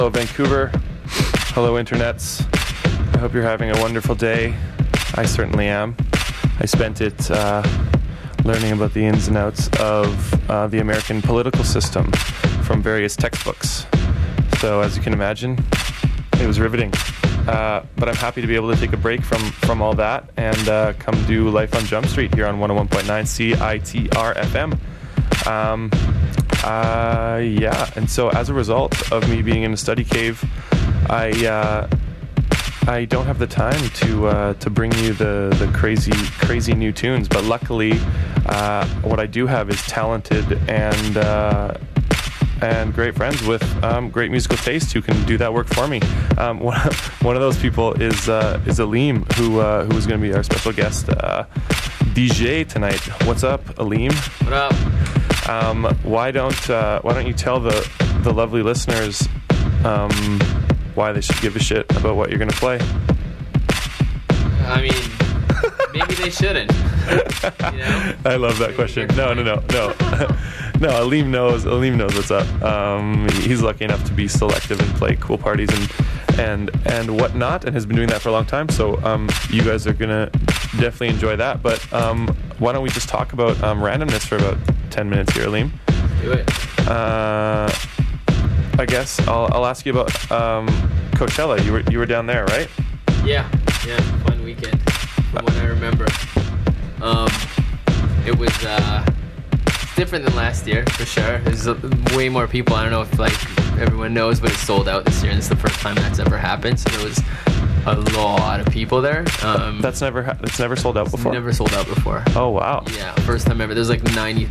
Hello, Vancouver. Hello, internets. I hope you're having a wonderful day. I certainly am. I spent it learning about the ins and outs of the American political system from various textbooks. So, as you can imagine, it was riveting. But I'm happy to be able to take a break from all that and come do Life on Jump Street here on 101.9 CITR FM. And so as a result of me being in a study cave, I don't have the time to bring you the crazy new tunes. But luckily, what I do have is talented and great friends with great musical taste who can do that work for me. One of those people is Aleem, who is going to be our special guest DJ tonight. What's up, Aleem? What up? Why don't you tell the lovely listeners why they should give a shit about what you're going to play? I mean, maybe they shouldn't. You know? I love that question. No. No, Aleem knows what's up. He's lucky enough to be selective and play cool parties and whatnot, and has been doing that for a long time. So you guys are gonna definitely enjoy that. But why don't we just talk about randomness for about 10 minutes here, Aleem? Do it. I guess I'll ask you about Coachella. You were down there, right? Yeah, fun weekend from what I remember. It was different than last year for sure. There's way more people. I don't know if everyone knows, but it's sold out this year, and it's the first time that's ever happened. So there was a lot of people there. It's never sold out before. Never sold out before. Oh wow. Yeah, first time ever. There's like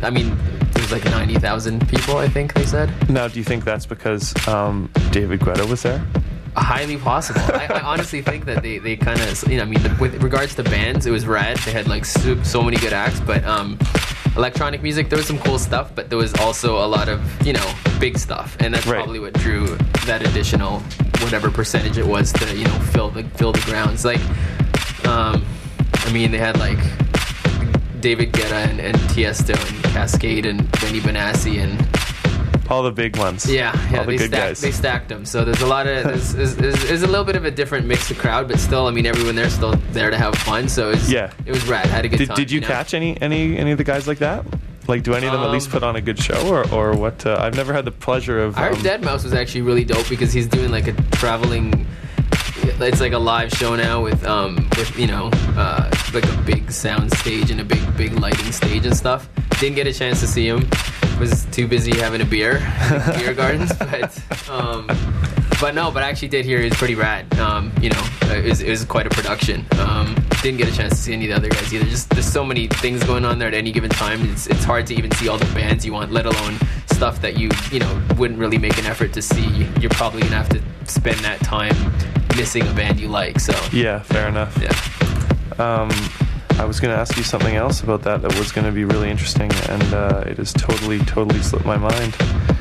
90,000 people, I think they said. Now, do you think that's because David Guetta was there? Highly possible. I honestly think that they kind of, with regards to bands, it was rad. They had like so many good acts, but electronic music, there was some cool stuff, but there was also a lot of, big stuff, and that's probably what drew that additional whatever percentage it was to, fill the grounds. Like, they had like David Guetta and Tiesto and Cascade and Benny Benassi and all the big ones. Yeah, all the good guys. They stacked them. So there's a lot of there's a little bit of a different mix of crowd, but still, everyone there's still there to have fun. So it was rad. Had a good time. Did you catch any of the guys like that? Like, do any of them at least put on a good show, or what? I've never had the pleasure of. I heard Deadmau5 was actually really dope because he's doing like a traveling. It's like a live show now with like a big sound stage and a big lighting stage and stuff. Didn't get a chance to see him. Was too busy having a beer in the beer gardens, but I actually did hear it was pretty rad. It was quite a production. Didn't get a chance to see any of the other guys either. Just there's so many things going on there at any given time. It's hard to even see all the bands you want, let alone stuff that you wouldn't really make an effort to see. You're probably gonna have to spend that time missing a band you like. So yeah, fair enough. Yeah. I was going to ask you something else about that was going to be really interesting, and it has totally slipped my mind.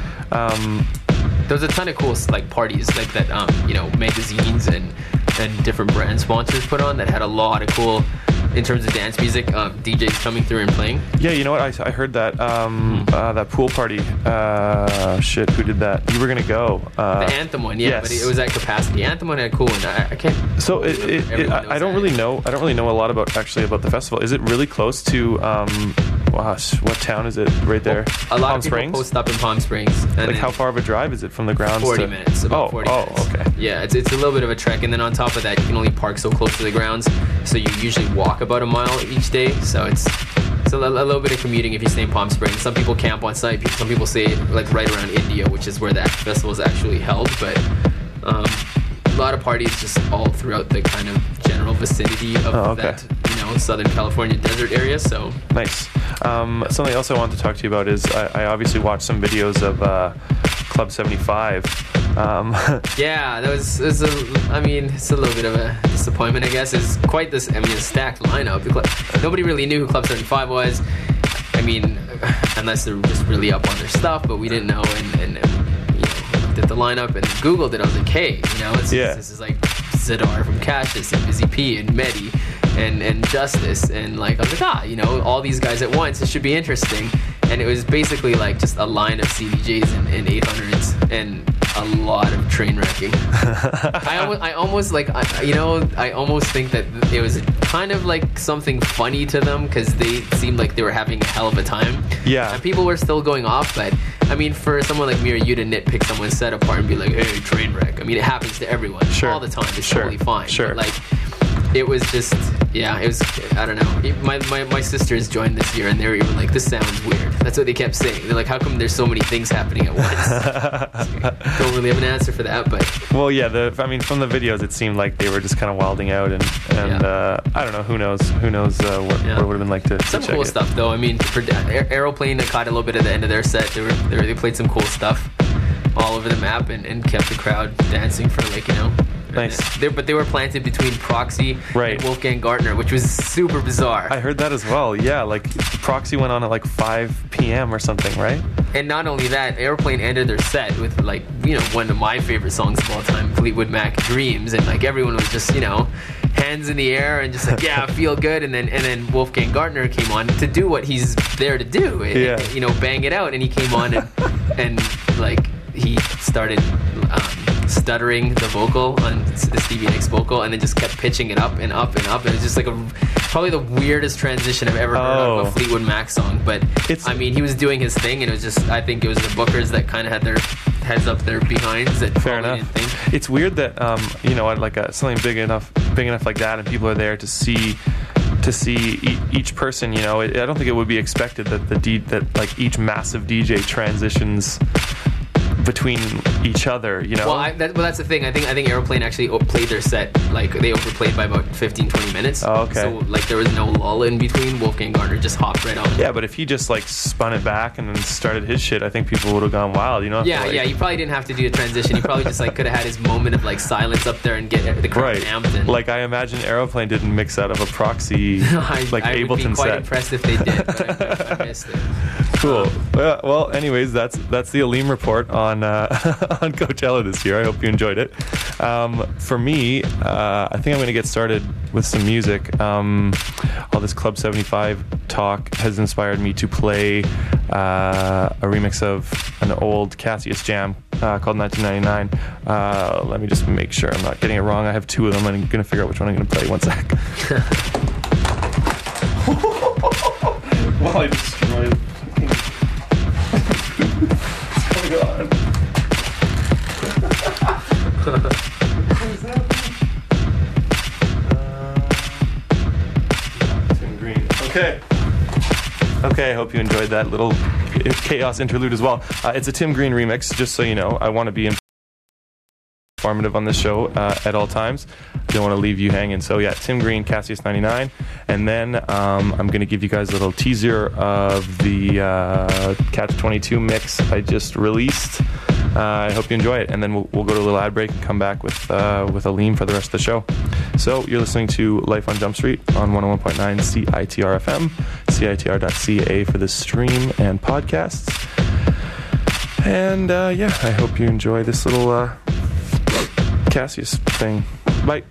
There was a ton of cool parties like that, magazines and different brand sponsors put on that had a lot of cool, in terms of dance music, DJs coming through and playing. Yeah, you know what? I heard that that pool party. Who did that? You were gonna go. The Anthem one, yeah, yes. But it was at capacity. Anthem one had a cool one. I can't. So I don't really know a lot about the festival. Is it really close to? What town is it? Right there. A lot of people post up in Palm Springs. And how far of a drive is it from the grounds? 40 minutes. About 40 minutes. Oh, okay. Yeah, it's a little bit of a trek, and then on top of that, you can only park so close to the grounds, so you usually walk about a mile each day. So it's a little bit of commuting if you stay in Palm Springs. Some people camp on site. Some people stay like right around India, which is where the festival is actually held. But a lot of parties just all throughout the kind of general vicinity of that Southern California desert area. So nice. Something else I wanted to talk to you about is I obviously watched some videos of Club 75. Yeah, it's a little bit of a disappointment, I guess. It's quite a stacked lineup. Nobody really knew who Club 75 was. Unless they're just really up on their stuff, but we didn't know, and looked at the lineup and Googled it. I was like, hey, this is like Zadar from Cassius and Busy P and Mehdi and Justice, and I was like, all these guys at once, it should be interesting. And it was basically like just a line of CDJs and 800s and a lot of train wrecking. I almost think that it was kind of like something funny to them because they seemed like they were having a hell of a time. Yeah. And people were still going off, but I mean, for someone like me or you to nitpick someone's set apart and be like, hey, train wreck. I mean, it happens to everyone all the time. It's totally fine. Sure. But like, it was just, it was, I don't know. My sisters joined this year and they were even like, this sounds weird. That's what they kept saying. They're like, how come there's so many things happening at once? Don't really have an answer for that, but. Well, yeah, from the videos, it seemed like they were just kind of wilding out and I don't know, who knows what it would have been like to some check cool it. stuff though. I mean, for Aeroplane caught a little bit at the end of their set. They played some cool stuff all over the map and kept the crowd dancing for like, you know. Nice. But they were planted between Proxy and Wolfgang Gartner, which was super bizarre. I heard that as well. Yeah, like Proxy went on at like 5 p.m. or something, right? And not only that, Aeroplane ended their set with like, you know, one of my favorite songs of all time, Fleetwood Mac, Dreams, and like everyone was just, you know, hands in the air and just like, yeah, feel good. And then Wolfgang Gartner came on to do what he's there to do, you know, bang it out. And he came on and like he started stuttering the vocal on the Stevie Nicks vocal, and then just kept pitching it up and up and up. And it's just like probably the weirdest transition I've ever heard of a Fleetwood Mac song. But I mean, he was doing his thing, and it was just, I think it was the bookers that kind of had their heads up their behinds. That fair enough. Didn't think. It's weird that you know, like something big enough like that, and people are there to see each person. You know, I don't think it would be expected that like each massive DJ transitions between each other, you know. Well, that's the thing. I think Aeroplane actually played their set, like they overplayed by about 15-20 minutes. Oh, okay. So like there was no lull in between. Wolfgang Gartner just hopped right on. Yeah, but if he just like spun it back and then started his shit, I think people would have gone wild, you know. Yeah, he probably didn't have to do a transition. He probably just like could have had his moment of like silence up there and get the crowd amped. And like I imagine Aeroplane didn't mix out of a Proxy like I Ableton would be quite set. Impressed if they did, but I missed it. Cool. Well, anyways, that's the Aleem report on on Coachella this year. I hope you enjoyed it. For me, I think I'm going to get started with some music. All this Club 75 talk has inspired me to play a remix of an old Cassius jam called 1999. Let me just make sure I'm not getting it wrong. I have two of them. I'm going to figure out which one I'm going to play. One sec. Well, I destroyed. What's going on? Tim Green. Okay, I hope you enjoyed that little chaos interlude as well. It's a Tim Green remix, just so you know. I want to be informative on this show at all times. I don't want to leave you hanging. So yeah, Tim Green, Cassius 99. And then I'm going to give you guys a little teaser of the Catch 22 mix I just released. I hope you enjoy it. And then we'll go to a little ad break and come back with Aleem for the rest of the show. So you're listening to Life on Jump Street on 101.9 CITR FM, CITR.ca for the stream and podcasts. And yeah, I hope you enjoy this little Cassius thing. Bye.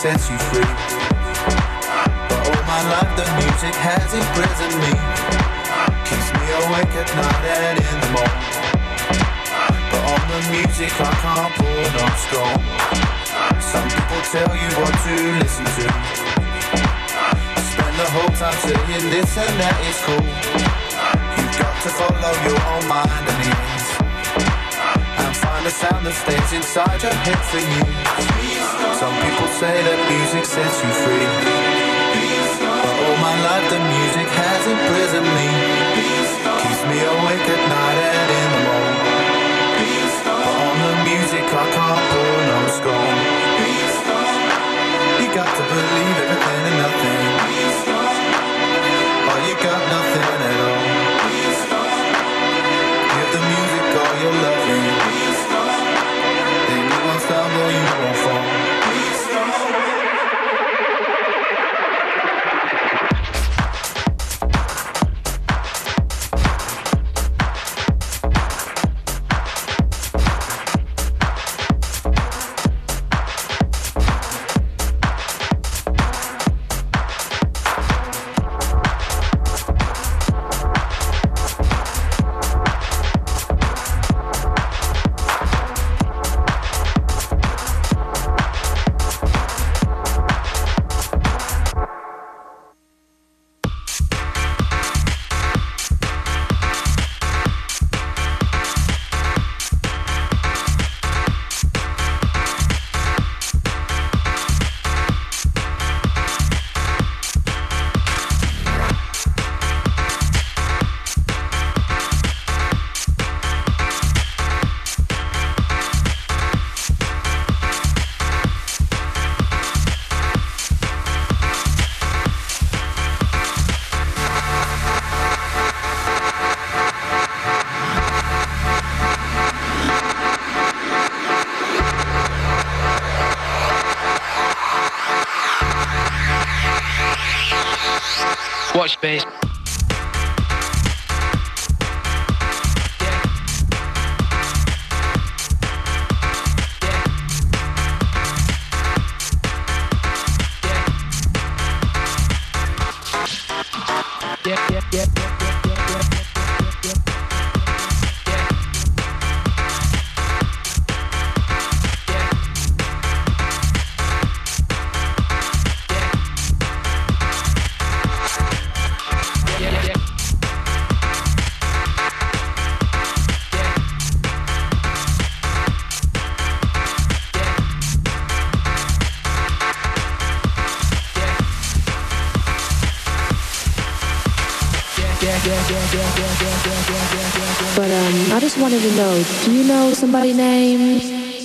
sets you free. But all my life the music has imprisoned me, keeps me awake at night and in the morning. But on the music I can't pull no scorn. Some people tell you what to listen to, spend the whole time saying this and that is cool. You've got to follow your own mind and ears, and find the sound that stays inside your head for you. Some people say that music sets you free, but all my life the music has imprisoned me, keeps me awake at night and in the morning. But on the music I can't pull no scorn. You got to believe everything and nothing, or you got nothing at all. Give the music all your loving, then you won't stumble, you won't fall. Watch bass. But I just wanted to know, do you know somebody named?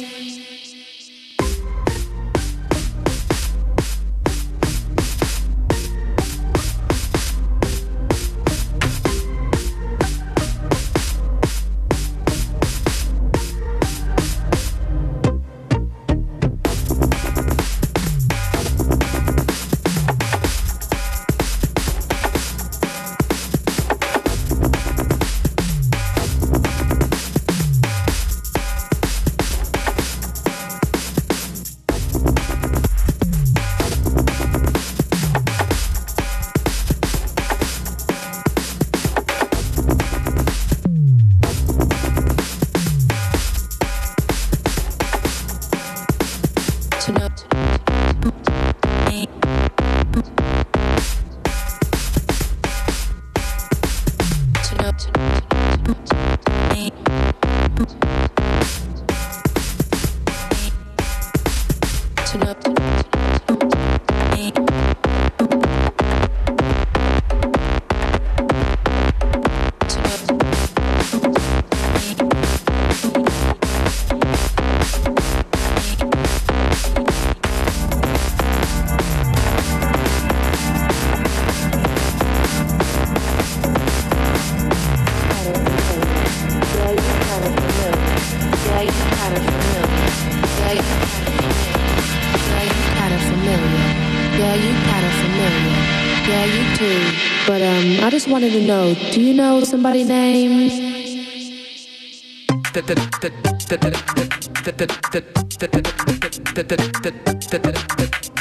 I just wanted to know, do you know somebody named?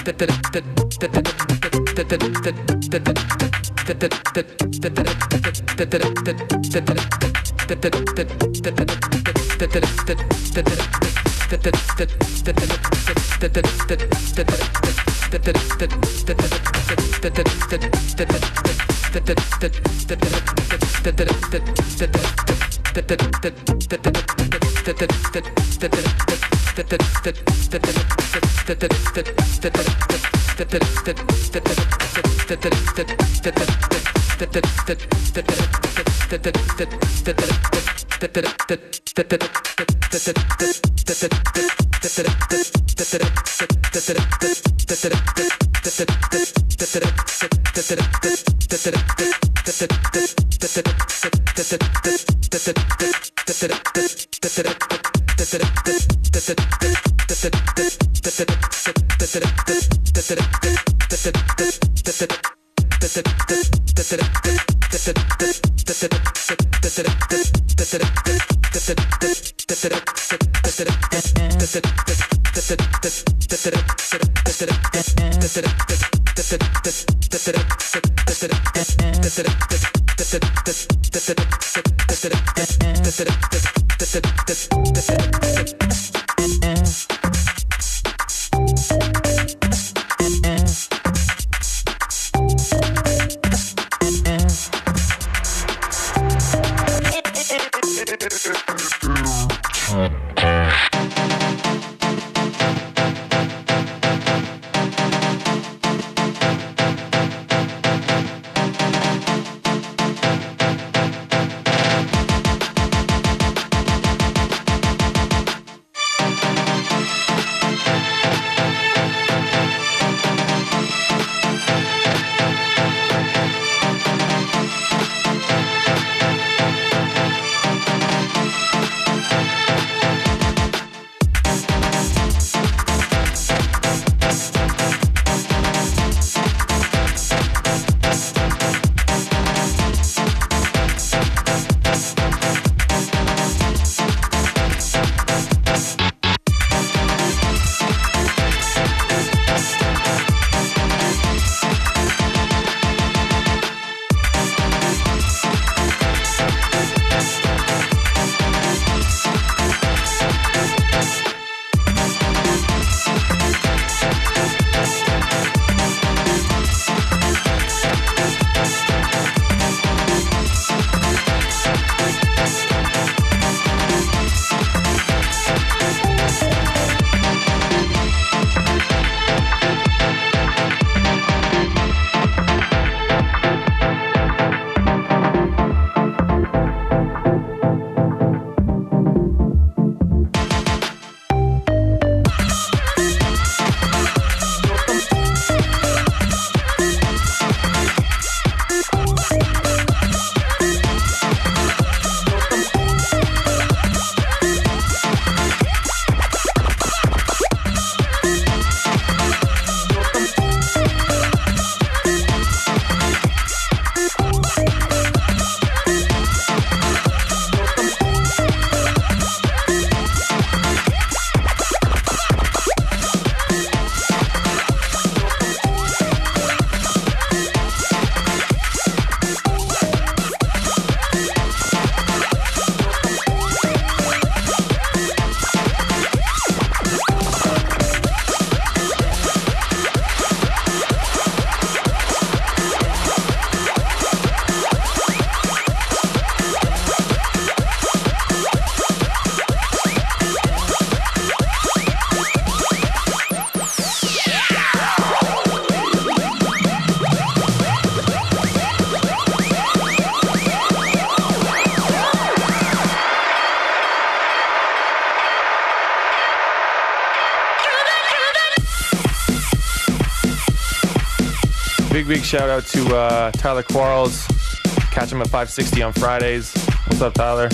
Big shout out to Tyler Quarles. Catch him at 560 on Fridays. What's up, Tyler?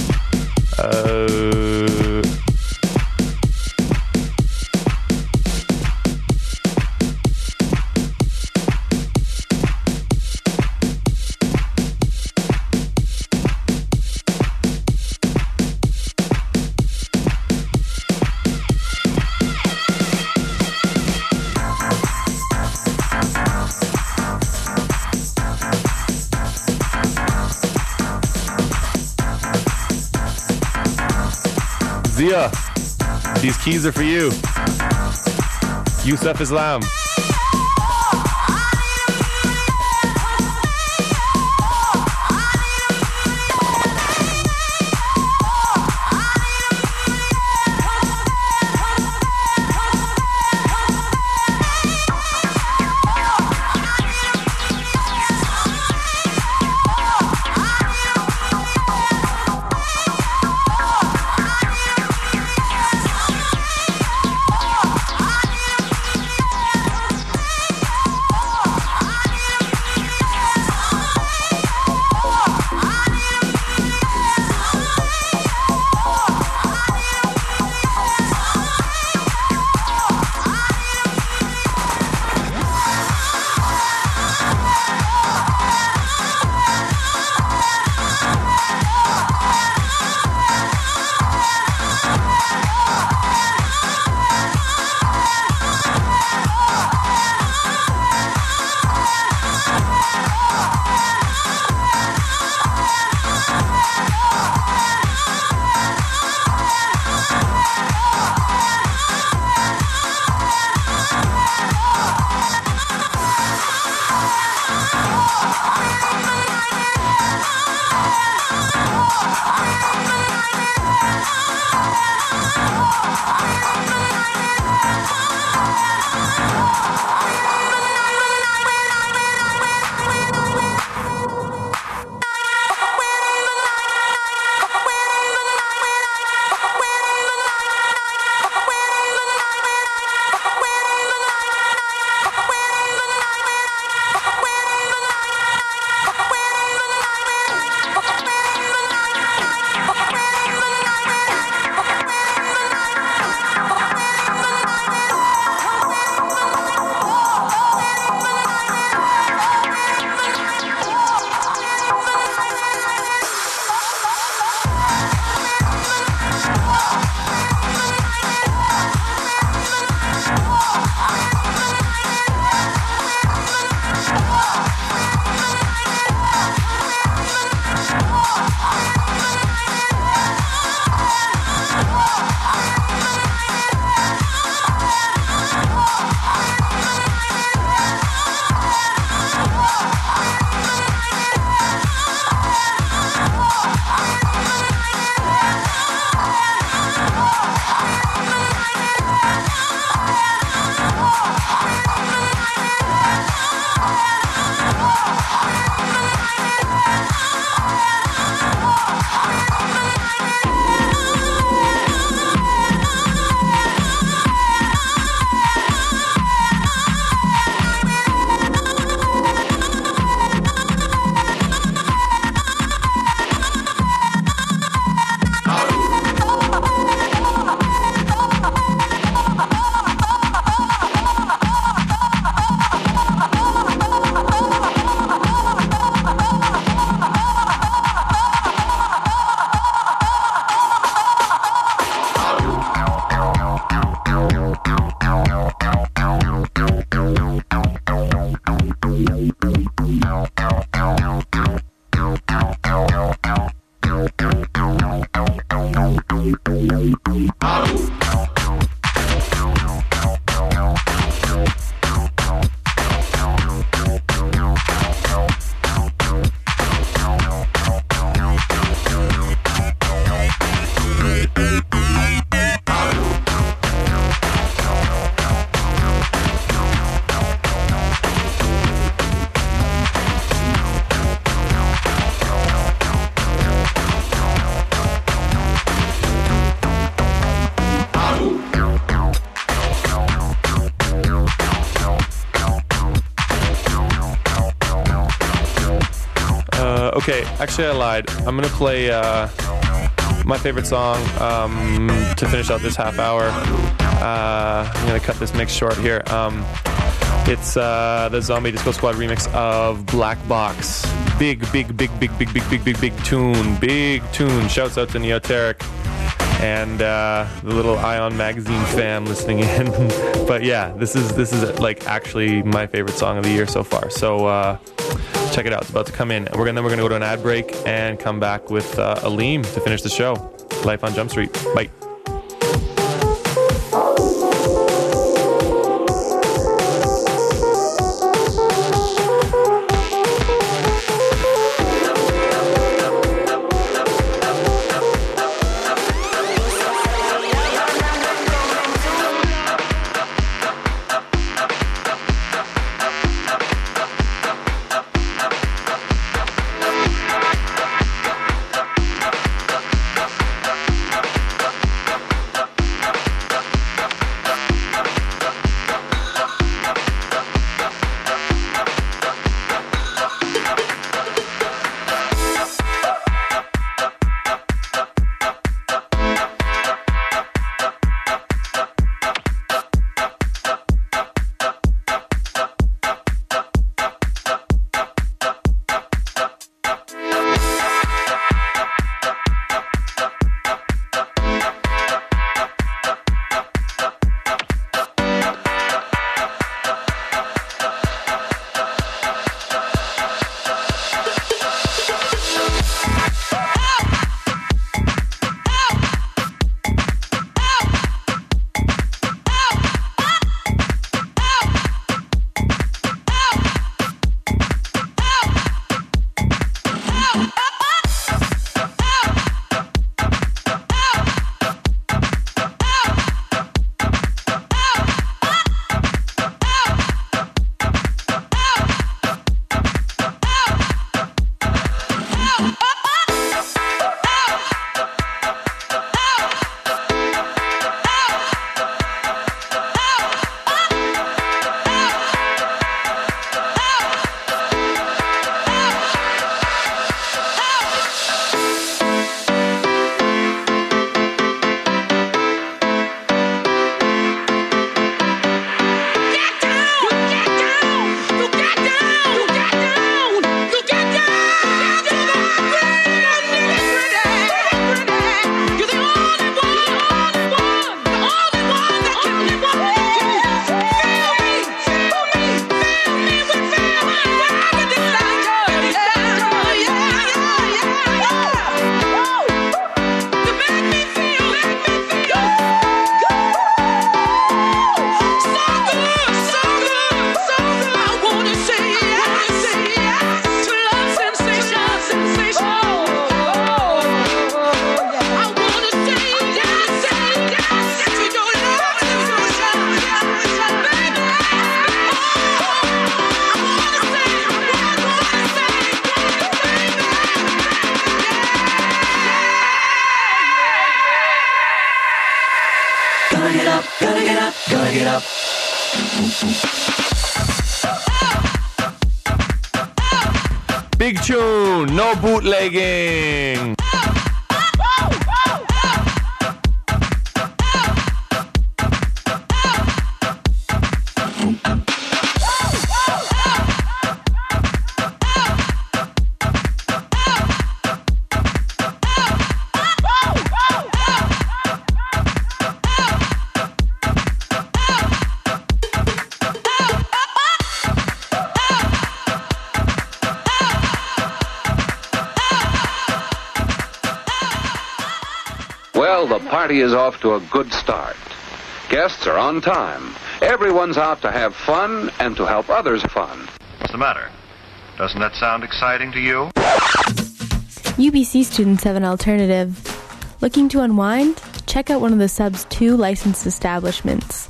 Zia, these keys are for you. Yusuf Islam. Okay, actually I lied. I'm gonna play my favorite song to finish out this half hour. I'm gonna cut this mix short here. It's the Zombie Disco Squad remix of Black Box. Big tune. Big tune. Shouts out to Neoteric and the little Ion Magazine fam listening in. But yeah, this is like actually my favorite song of the year so far. So check it out. It's about to come in. Then we're gonna go to an ad break and come back with Aleem to finish the show. Life on Jump Street. Bye. up, gotta get up, gotta get up. Big tune, no bootlegging. Well, the party is off to a good start. Guests are on time. Everyone's out to have fun and to help others have fun. What's the matter? Doesn't that sound exciting to you? UBC students have an alternative. Looking to unwind? Check out one of the sub's 2 licensed establishments.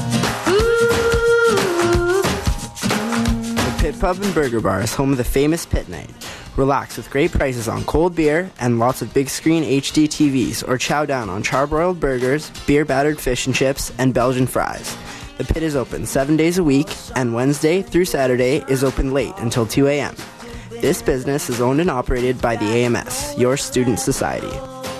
The Pit Pub and Burger Bar is home of the famous Pit Night. Relax with great prices on cold beer and lots of big screen HD TVs, or chow down on charbroiled burgers, beer-battered fish and chips, and Belgian fries. The Pit is open 7 days a week, and Wednesday through Saturday is open late until 2 a.m. This business is owned and operated by the AMS, your student society.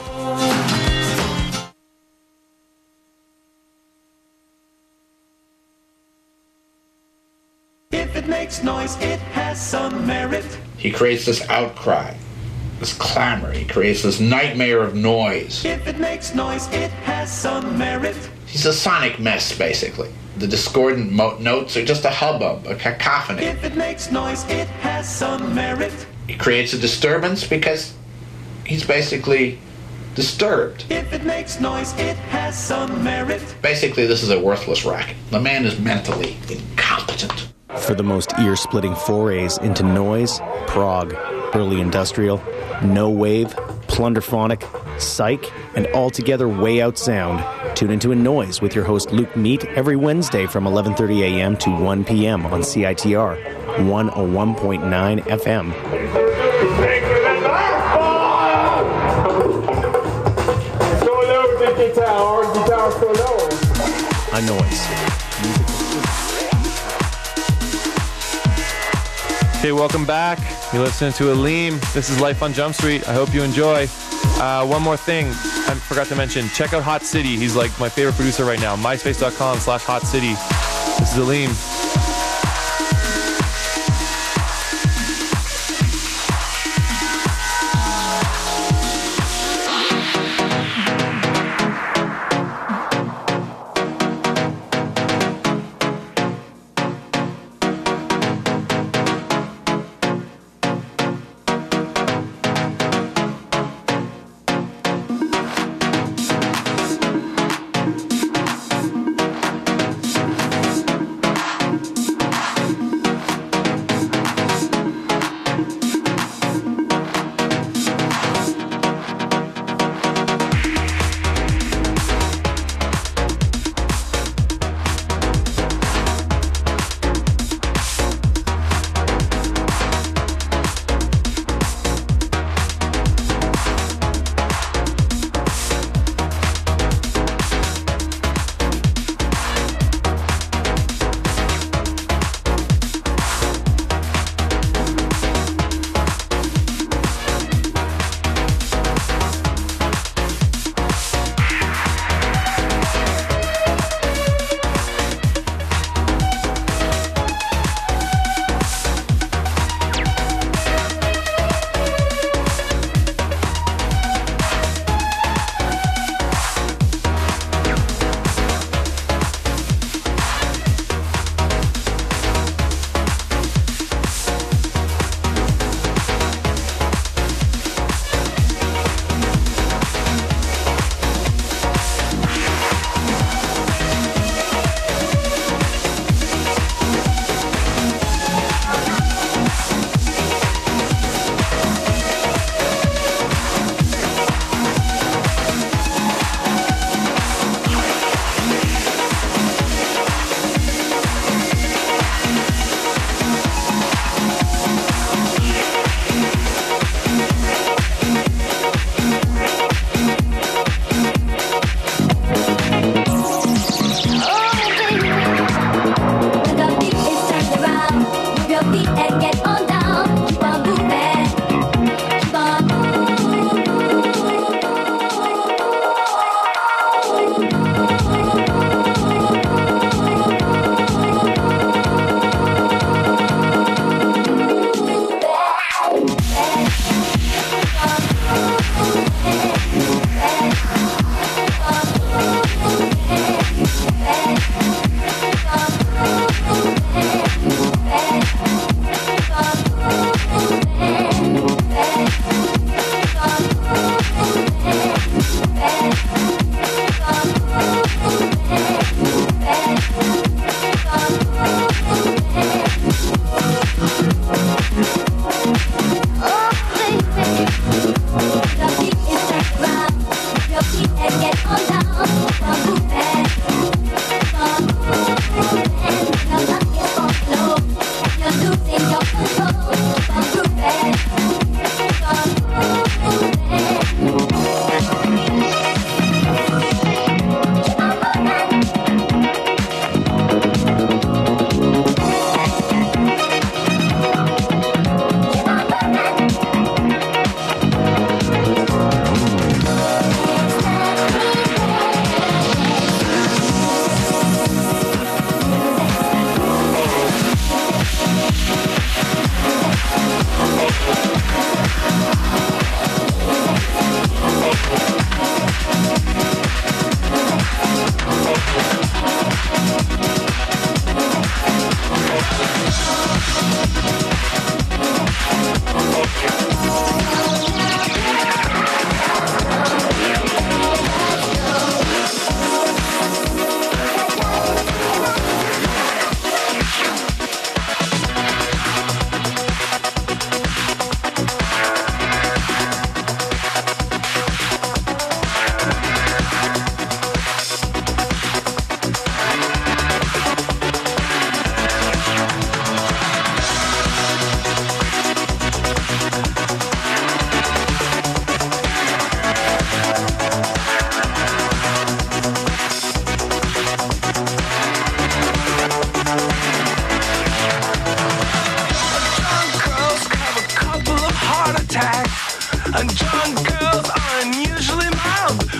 If it makes noise, it has some merit. He creates this outcry, this clamor. He creates this nightmare of noise. If it makes noise, it has some merit. He's a sonic mess, basically. The discordant notes are just a hubbub, a cacophony. If it makes noise, it has some merit. He creates a disturbance because he's basically disturbed. If it makes noise, it has some merit. Basically, this is a worthless racket. The man is mentally incompetent. For the most ear-splitting forays into noise, prog, early industrial, no wave, plunderphonic, psych, and altogether way out sound, tune into A Noise with your host Luke Meat every Wednesday from 11:30 a.m. to 1 p.m. on CITR 101.9 FM. A Noise. Okay, welcome back. You're listening to Aleem. This is Life on Jump Street. I hope you enjoy. One more thing I forgot to mention. Check out Hot City. He's like my favorite producer right now. MySpace.com/Hot City. This is Aleem.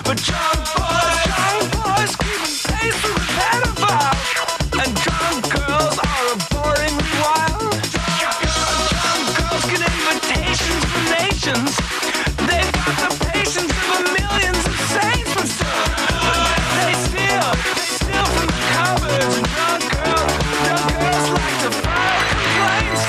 But drunk boys keeping pace with the pedophiles. And drunk girls are abhorrently wild. Drunk girls get invitations from nations. They've got the patience of millions of saints, but still, they steal from the cupboards. And drunk girls like to file complaints.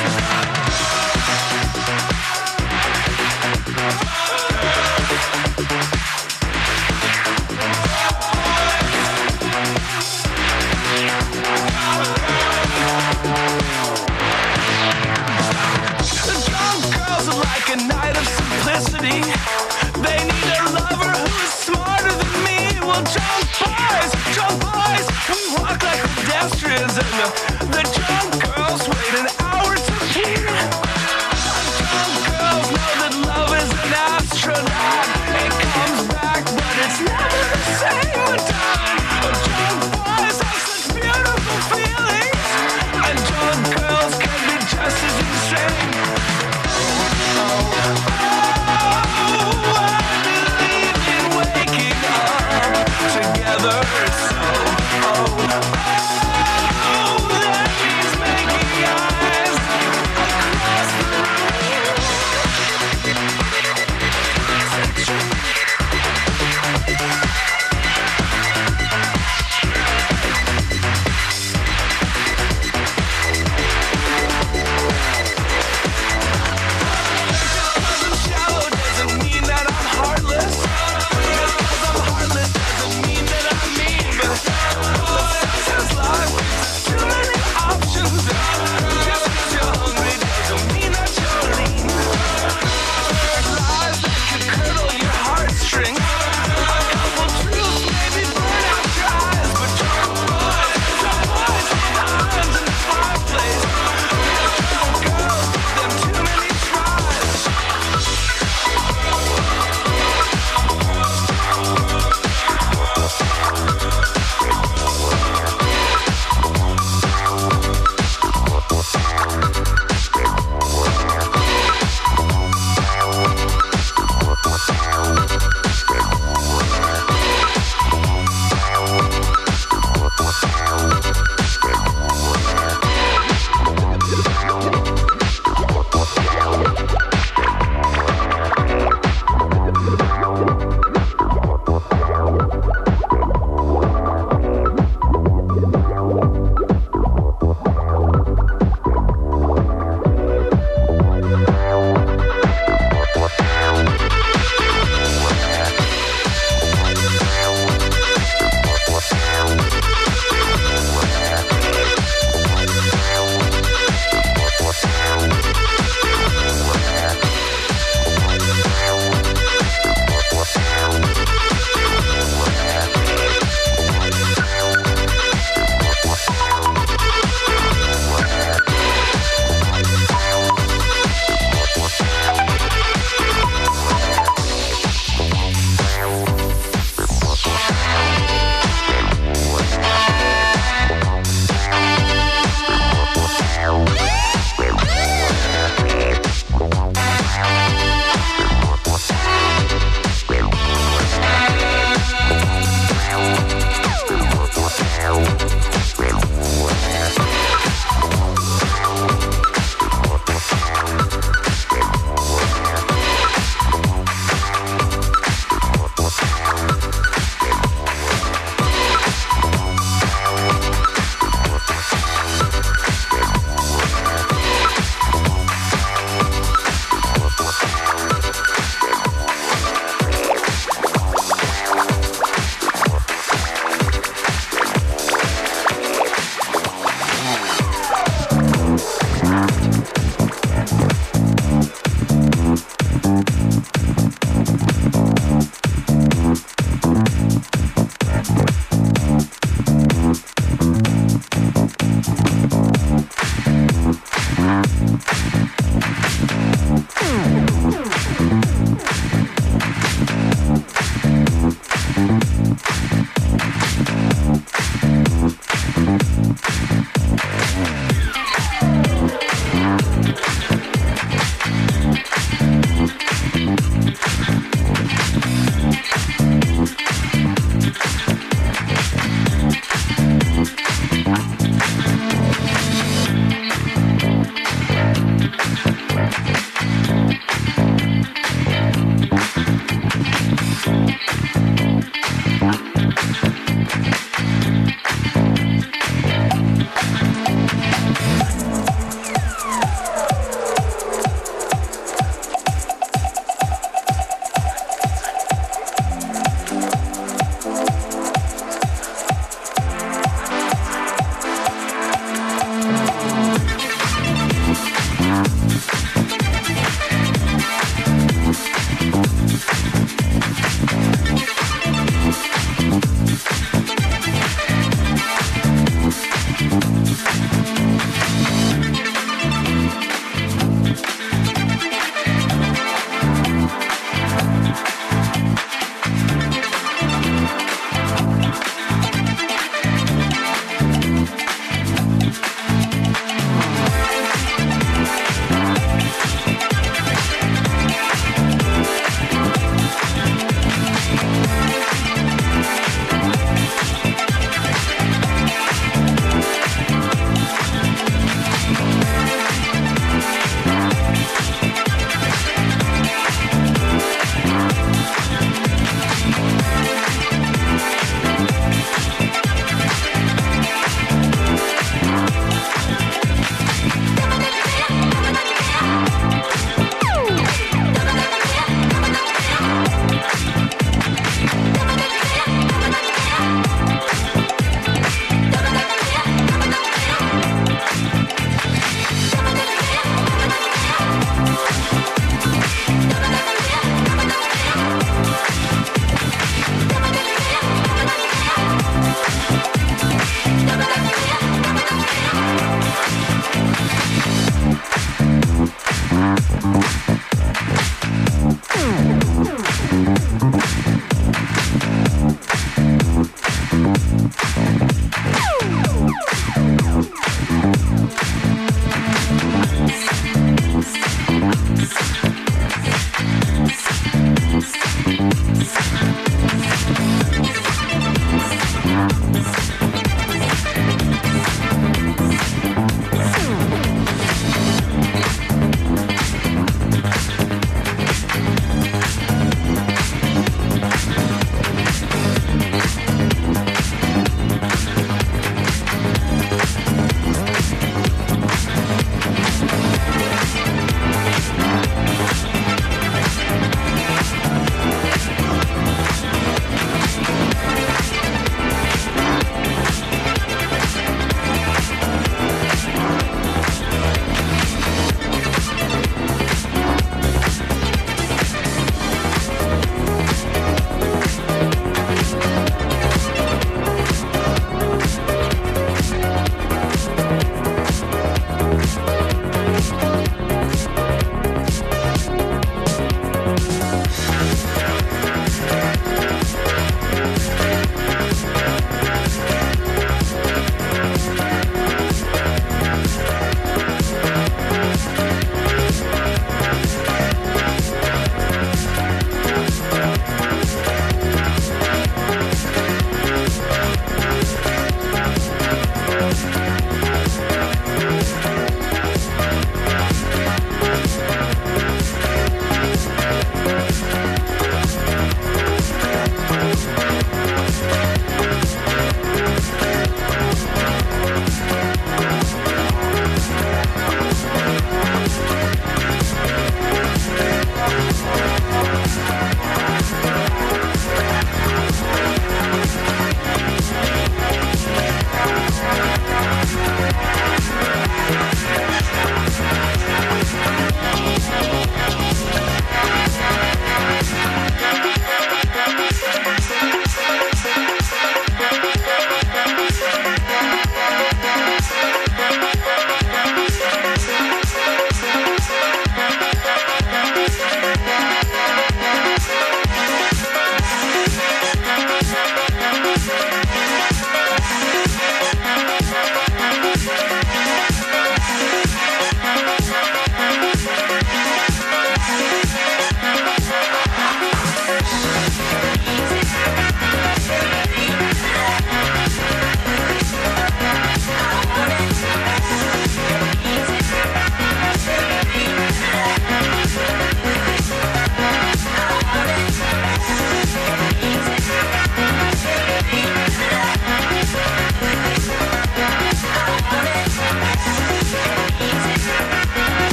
The drunk girls are like a night of simplicity. They need a lover who is smarter than me. Well, drunk boys, we walk like pedestrians, and the drunk girls wait an hour to pee. Drunk girls know that love is an astronaut. It comes back, but it's never the same. Drunk boys have such beautiful feelings, and drunk girls can be just as insane. I believe in waking up together. So,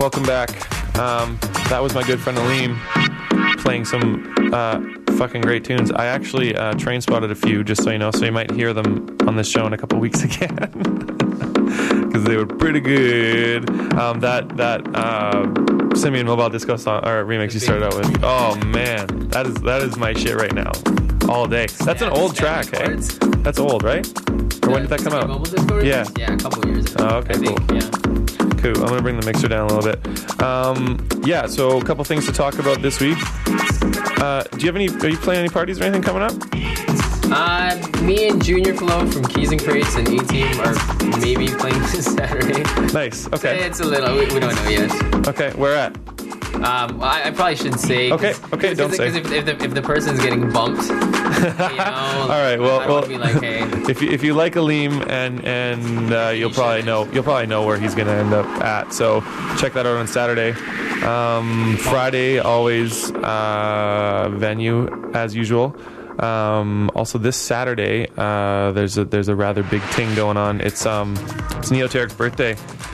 welcome back. That was my good friend Aleem playing some fucking great tunes. I actually train spotted a few, just so you know, so you might hear them on this show in a couple weeks again. Because they were pretty good. That Simeon Mobile Disco song or remix you started out with. Oh man, that is my shit right now, all day. That's an old track, eh? That's old, right? Or when did that come out? Mobile Disco yeah, a couple years ago. Oh, okay, cool. Yeah. Cool. I'm gonna bring the mixer down a little bit. Yeah, so a couple things to talk about this week. Are you playing any parties or anything coming up? Me and Junior Flow from Keys and Crates and A-Team are maybe playing this Saturday. Nice. Okay. It's a little. We don't know yet. Okay. Where at? I probably shouldn't say. Okay. Don't say. Because if the person's getting bumped, you know. All right. Well, I want to be like, hey. If you like Aleem and you'll probably know where he's gonna end up at. So check that out on Saturday. Friday always venue as usual. Also this Saturday there's a rather big thing going on. It's Neoteric's birthday.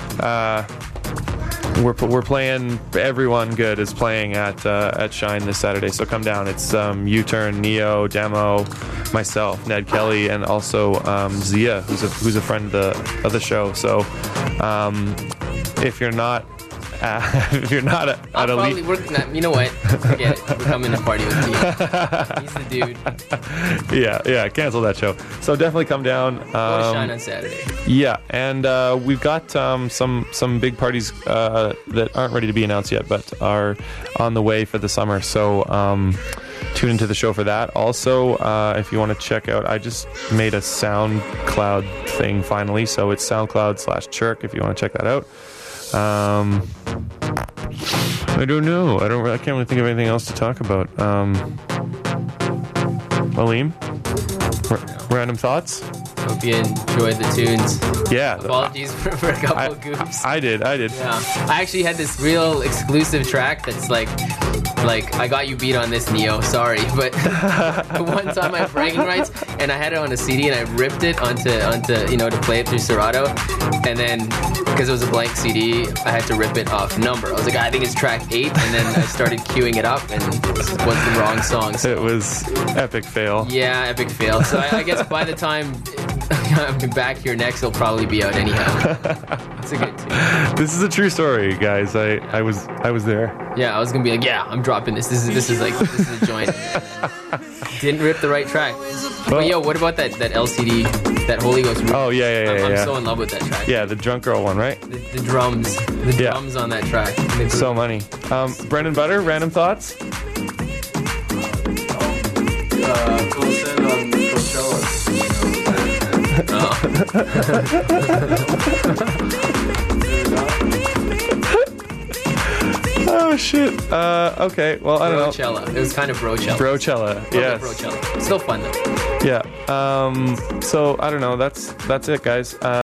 We're playing. Everyone good is playing at Shine this Saturday, so come down. It's U-Turn, Neo, Demo, myself, Ned Kelly, and also Zia, who's a friend of the show. So if you're not at you know what? Forget it. We're coming to party with me. He's the dude. Yeah. Cancel that show. So definitely come down. Go to Shine on Saturday. Yeah, and we've got some big parties that aren't ready to be announced yet, but are on the way for the summer. So tune into the show for that. Also, if you want to check out, I just made a SoundCloud thing finally, so it's SoundCloud/Chirk if you want to check that out. I don't know. I can't really think of anything else to talk about. Aleem, random thoughts? Hope you enjoyed the tunes. Yeah. Apologies for a couple of goofs. I did. Yeah. I actually had this real exclusive track that's like I got you beat on this, Neo. Sorry, but one time I have bragging rights, and I had it on a CD, and I ripped it onto to play it through Serato, and then because it was a blank CD, I had to rip it off number. I was like, I think it's track 8, and then I started queuing it up, and it was the wrong song. So. It was epic fail. Yeah, epic fail. So I guess by the time I'm back here next, it'll probably be out anyhow. It's a good tune. This is a true story, guys. I was there. Yeah, I was gonna be like, yeah, I'm dropping this. This is a joint. Didn't rip the right track. But yo, what about that LCD, that Holy Ghost? Oh yeah. I'm so in love with that track. Yeah, the drunk girl one, right? The drums on that track. So money. Brendan Butter, random thoughts? Coulson on Coachella. Oh shit. Okay. Well, I don't know. Brochella. It was kind of Brochella. Brochella. Yes. Brochella. Still fun though. Yeah. So I don't know. That's it, guys.